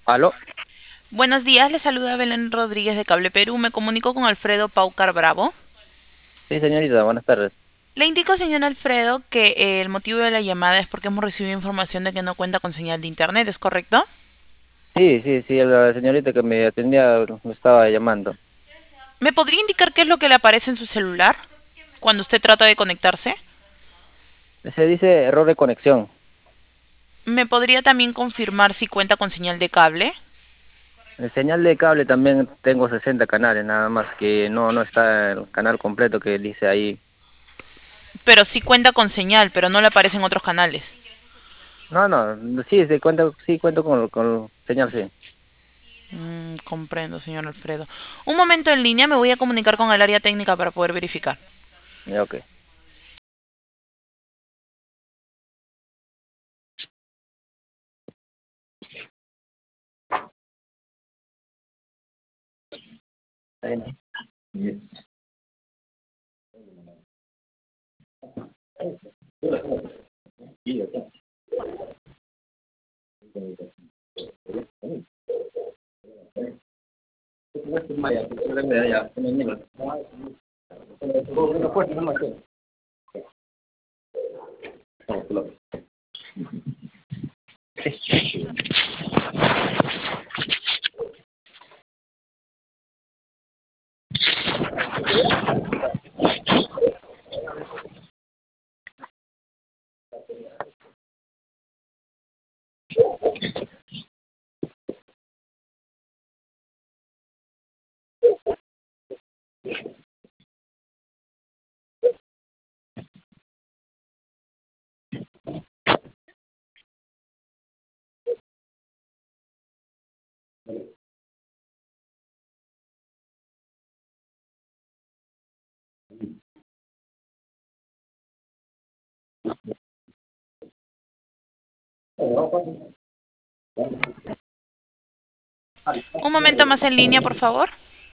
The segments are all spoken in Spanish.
¿Aló? Buenos días, le saluda Belén Rodríguez de Cable Perú. Me comunico con Alfredo Paucar Bravo. Sí, señorita, buenas tardes. Le indico, señor Alfredo, que el motivo de la llamada es porque hemos recibido información de que no cuenta con señal de internet, ¿es correcto? Sí, la señorita que me atendía me estaba llamando. ¿Me podría indicar qué es lo que le aparece en su celular cuando usted trata de conectarse? Se dice error de conexión. ¿Me podría también confirmar si cuenta con señal de cable? En señal de cable también tengo 60 canales, nada más que no está el canal completo que dice ahí. Pero sí cuenta con señal, pero no le aparecen otros canales. Sí, sí cuento con señal, sí. Comprendo, señor Alfredo. Un momento en línea, me voy a comunicar con el área técnica para poder verificar. Ya, ok. Ahí no. Yes. Un momento más en línea, por favor.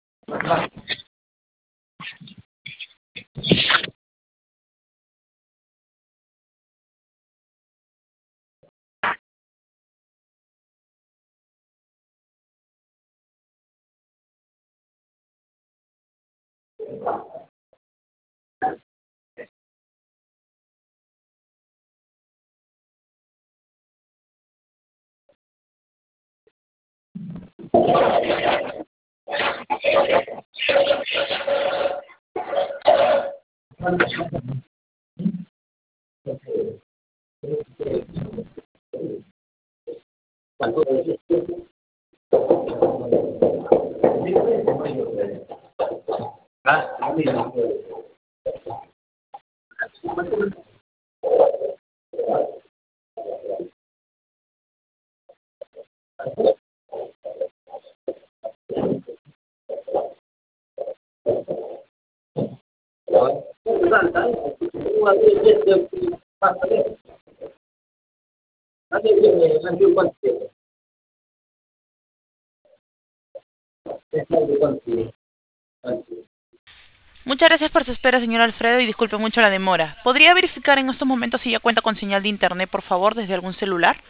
Muchas gracias por su espera, señor Alfredo, y disculpe mucho la demora. ¿Podría verificar en estos momentos si ya cuenta con señal de internet, por favor, desde algún celular?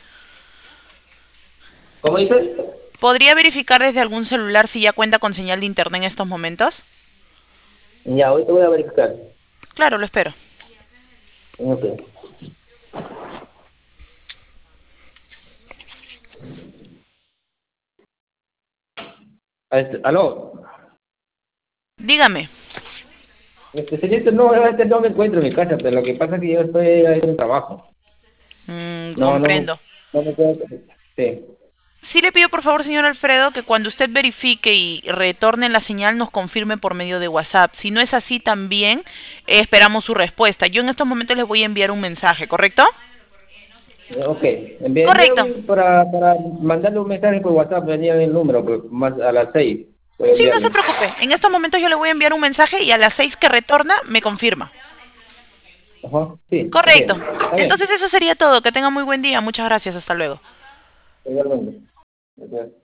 ¿Cómo dice? ¿Podría verificar desde algún celular si ya cuenta con señal de internet en estos momentos? Ya, ahorita voy a verificar. Claro, lo espero. Ok. Aló. Dígame. Señorita, no, realmente no me encuentro en mi casa, pero lo que pasa es que yo estoy ahí en trabajo. No, no, Comprendo. no me puedo. Sí. Sí le pido por favor, señor Alfredo, que cuando usted verifique y retorne la señal nos confirme por medio de WhatsApp. Si no es así también, esperamos su respuesta. Yo en estos momentos les voy a enviar un mensaje, ¿correcto? Ok, Correcto. para mandarle un mensaje por WhatsApp, me envían el número, pues, más a las 6 voy a Sí, no se enviarle. preocupe. En estos momentos yo le voy a enviar un mensaje y a las 6 que retorna me confirma. Ajá, sí, ok, Correcto. está bien, Entonces eso sería todo. Que tenga muy buen día. Muchas gracias. Hasta luego. igualmente. Ok.